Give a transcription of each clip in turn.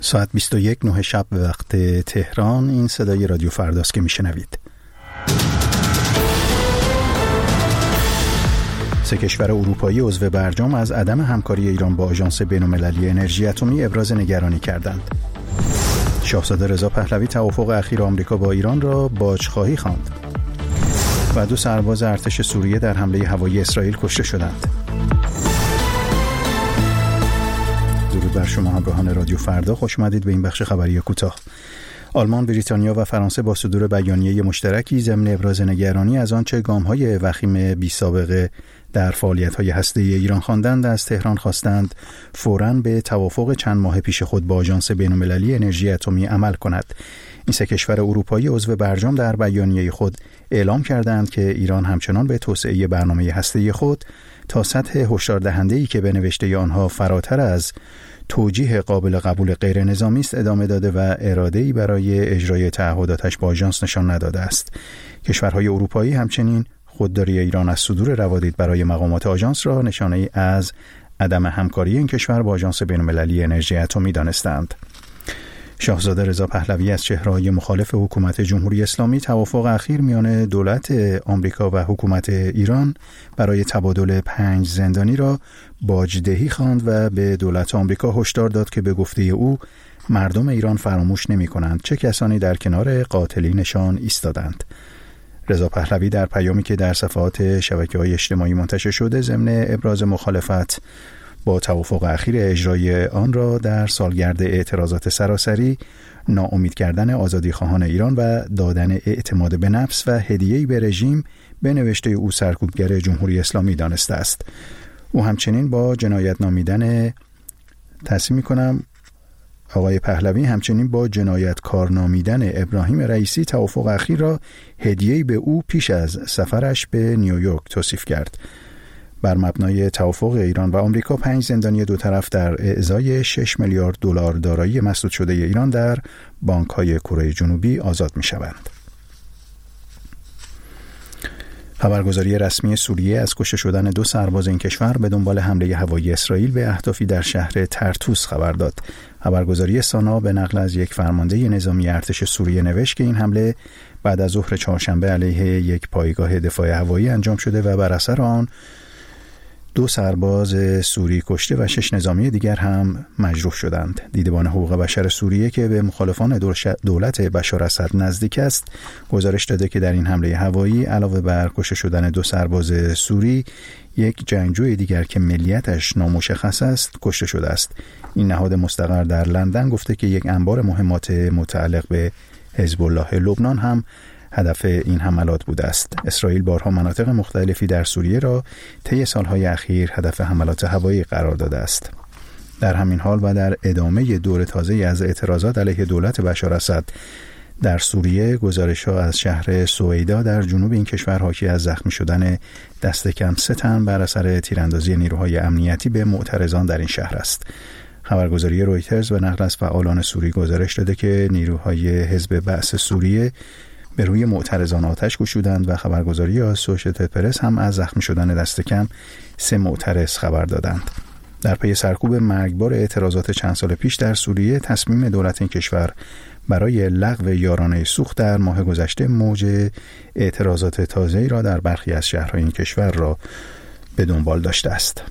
ساعت 21:09 شب به وقت تهران. این صدای رادیو فرداست که میشنوید. 3 کشور اروپایی عضو برجام از عدم همکاری ایران با آژانس بین‌المللی انرژی اتمی ابراز نگرانی کردند. شاهزاده رضا پهلوی توافق اخیر آمریکا با ایران را باج‌خواهی خواند. و 2 سرباز ارتش سوریه در حمله هوایی اسرائیل کشته شدند. درود بر شما همراهان رادیو فردا، خوش اومدید به این بخش خبری کوتاه. آلمان، بریتانیا و فرانسه با صدور بیانیه مشترکی ضمن ابراز نگرانی از آنچه گام‌های وخیم بی‌سابقه در فعالیت‌های هسته‌ای ایران خواندند، از تهران خواستند فوراً به توافق چند ماه پیش خود با آژانس بین‌المللی انرژی اتمی عمل کند. این 3 کشور اروپایی عضو برجام در بیانیه خود اعلام کردند که ایران همچنان به توسعه برنامه هسته‌ای خود تا سطح هشداردهنده‌ای که به نوشته آنها فراتر از توجیه قابل قبول غیر نظامی است ادامه داده و اراده‌ای برای اجرای تعهداتش با آژانس نشان نداده است. کشورهای اروپایی همچنین خودداری ایران از صدور روادید برای مقامات آژانس را نشانه‌ای از عدم همکاری این کشور با آژانس بین‌المللی انرژی اتمی دانستند. شاهزاده رضا پهلوی از چهره‌های مخالف حکومت جمهوری اسلامی توافق اخیر میان دولت آمریکا و حکومت ایران برای تبادل 5 زندانی را باجدهی خواند و به دولت آمریکا هشدار داد که به گفته او مردم ایران فراموش نمی‌کنند چه کسانی در کنار قاتلینشان ایستادند. رضا پهلوی در پیامی که در صفحات شبکه‌های اجتماعی منتشر شده ضمن ابراز مخالفت با توافق اخیر اجرای آن را در سالگرد اعتراضات سراسری، ناامید کردن آزادیخواهان ایران و دادن اعتماد به نفس و هدیه‌ای به رژیم به نوشته او سرکوبگر جمهوری اسلامی دانسته است. او همچنین با جنایت نامیدن آقای پهلوی همچنین با جنایتکار نامیدن ابراهیم رئیسی توافق اخیر را هدیه‌ای به او پیش از سفرش به نیویورک توصیف کرد. بر مبنای توافق ایران و آمریکا 5 زندانی دو طرف در ازای 6 میلیارد دلار دارایی مسدود شده ایران در بانک‌های کره جنوبی آزاد می‌شوند. خبرگزاری رسمی سوریه از کشته شدن 2 سرباز این کشور به دنبال حمله هوایی اسرائیل به اهدافی در شهر ترتوس خبر داد. خبرگزاری سانا به نقل از یک فرمانده نظامی ارتش سوریه نوشت که این حمله بعد از ظهر چهارشنبه علیه یک پایگاه دفاع هوایی انجام شده و بر اثر آن 2 سرباز سوری کشته و 6 نظامی دیگر هم مجروح شدند. دیدبان حقوق بشر سوریه که به مخالفان دولت بشار اسد نزدیک است، گزارش داده که در این حمله هوایی علاوه بر کشته شدن 2 سرباز سوری، یک جنگجوی دیگر که ملیتش نامشخص است کشته شده است. این نهاد مستقر در لندن گفته که یک انبار مهمات متعلق به حزب الله لبنان هم هدف این حملات بوده است. اسرائیل بارها مناطق مختلفی در سوریه را طی سالهای اخیر هدف حملات هوایی قرار داده است. در همین حال و در ادامه دور تازه‌ای از اعتراضات علیه دولت بشار اسد در سوریه، گزارش‌ها از شهر سویدا در جنوب این کشور حاکی از زخمی شدن دست کم 3 تن بر اثر تیراندازی نیروهای امنیتی به معترضان در این شهر است. خبرگزاری رویترز به نقل از فعالان سوری گزارش داده که نیروهای حزب بعث سوریه به روی معترضان آتش گشودند و خبرگزاری آسوشیتد پرس هم از زخمی شدن دست کم 3 معترض خبر دادند. در پی سرکوب مرگبار اعتراضات چند سال پیش در سوریه، تصمیم دولت این کشور برای لغو یارانه سوخت در ماه گذشته موج اعتراضات تازه‌ای را در برخی از شهرهای این کشور را به دنبال داشته است.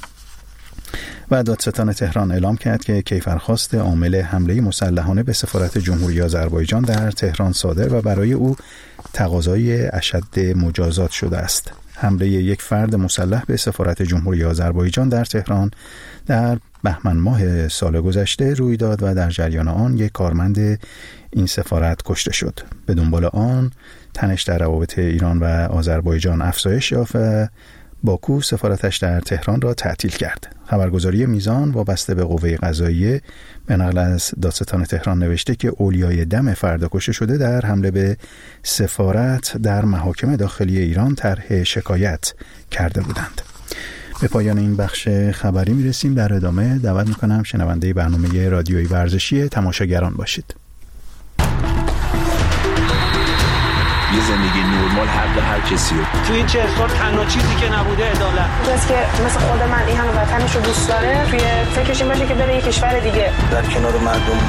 و دادستان تهران اعلام کرد که کیفرخواست عامل حمله مسلحانه به سفارت جمهوری آذربایجان در تهران صادر و برای او تقاضای اشد مجازات شده است. حمله یک فرد مسلح به سفارت جمهوری آذربایجان در تهران در بهمن ماه سال گذشته روی داد و در جریان آن یک کارمند این سفارت کشته شد. به دنبال آن تنش در روابط ایران و آذربایجان افزایش یافت و باکو سفارتش در تهران را تعطیل کرد. خبرگزاری میزان وابسته به قوه قضاییه به نقل از دادستان تهران نوشته که اولیای دم فرد کشته شده در حمله به سفارت در محاکم داخلی ایران طرح شکایت کرده بودند. به پایان این بخش خبری میرسیم. در ادامه دعوت میکنم شنونده برنامه رادیویی ورزشی تماشاگران باشید. یه زندگی نرمال هر کسی رو توی این 40 سال تنها چیزی که نبوده عدالت بس که مثل خود من این همه وطنش رو دوست داره، توی فکرش این باشه که بره یه کشور دیگه در کنار مردم